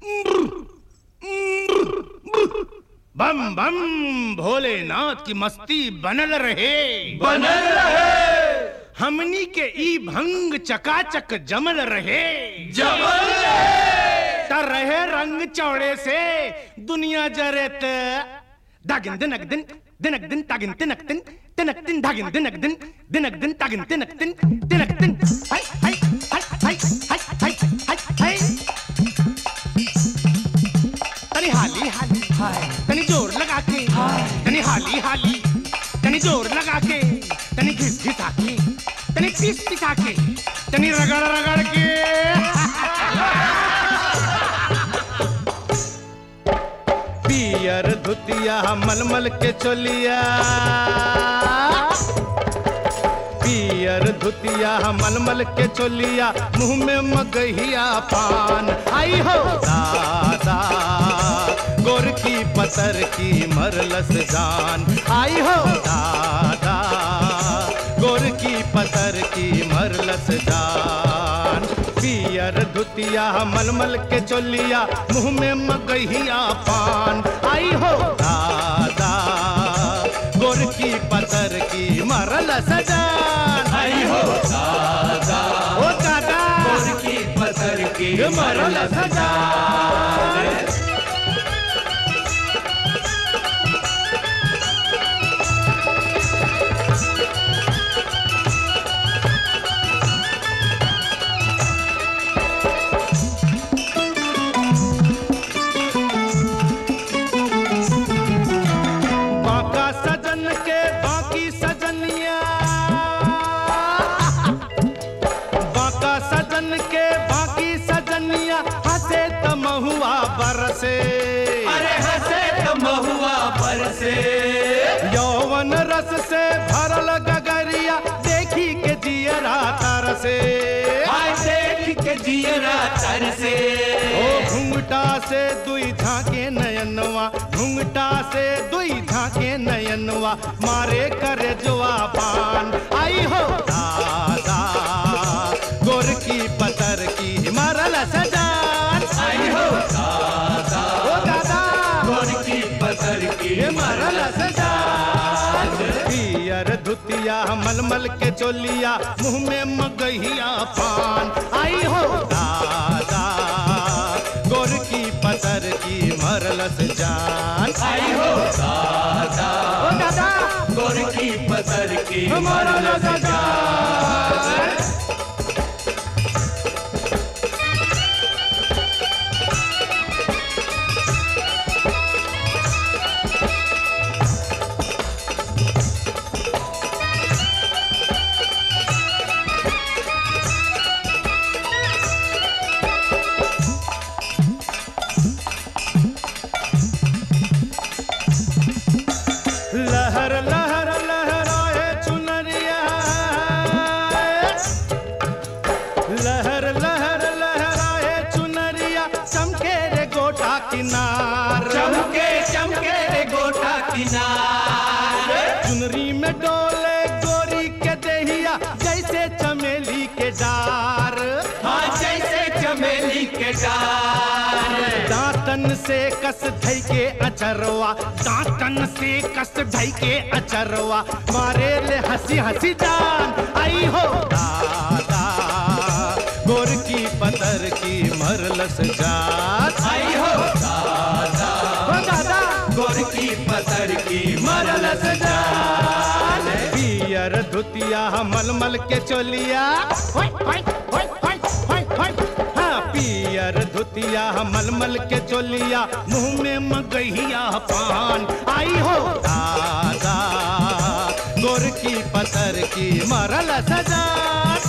बम बम भोलेनाथ की मस्ती बनल रहे, बनल रहे। हमनी के ई भंग चकाचक जमल रहे, जमल रहे। तर रहे रंग चौड़े से दुनिया जरेत दागिन दिनक दिन दिनक दिन तागिन तिनक दिन तिनक दिन धागिन दिनक दिन दिनक दिन तागिन तिनक दिन तिनक दिन हाय हाय हाय हाय हाय हाय हाय तनी हाली हाली तनी जोर लगा के, तनी हाली हाली तनी जोर लगा के, तनी घिस घिसा के, तनी पीस पिसा के, तनी रगड़ रगड़ के। पियर धुतिया मलमल के चोलिया, पियर धुतिया मलमल के चोलिया, मुंह में मगहिया पान। आई हो दादा गोर की पतर की मरलस जान, आई हो दादा गोर की पतर की मरलस जान। पियर धुतिया मलमल के चोलिया, मुंह में मगहिया पान। आई हो दादा गोर की पतर की मरलस जान, आई हो दादा ओ दादा गोर की पतर की मरलस जान। बाका सजन के बाकी सजनिया, बाका सजन के बाकी सजनिया, हंसे त महुआ बरसे, अरे हंसे तो महुआ बरसे। यौवन रस से भरल गगरिया, देखी के जियरा तरसे। हाय देख के जियरा तरसे। ओ घुंघटा से दुई झांके नयनवा, घुंघटा से दुई झांके नयनवा, मारे करे जुआ पान। आई हो दादा गोर की पतर की मरल सजान, आई हो दादा ओ दादा गोर की पतर की मरल सजान। पियर धुतिया मलमल के चोलिया, मुंह में मगहिया पान। आई हो दादा गोर की पतर की मरलस जान, आई हो दादा ओ दादा गोर की पतर की मरलस जान। लहर लहर लहराए चुनरिया, लहर लहर लहराए चुनरिया, चमके रे गोटा किनार, चमके चमके रे गोटा किनार। चुनरी में डोले गोरी के देहिया, जैसे चमेली के डार। हाँ जैसे चमेली के डार। दांतन से कस धई के अचरवा, दांतन से कस धई के अचरवा, मारे ले हंसी हंसी जान। आई हो दादा गोर की पतर की मरलस जान, आई हो दादा ओ दादा गोर की पतर की मरलस जान। पियर धुतिया मलमल के चोलिया, होय होय होय होय होय होय। हाँ पियर धुतिया मलमल के चोलिया, मुंह में मगहिया पान। आई हो दादा गोर की पतर की मरलस जान,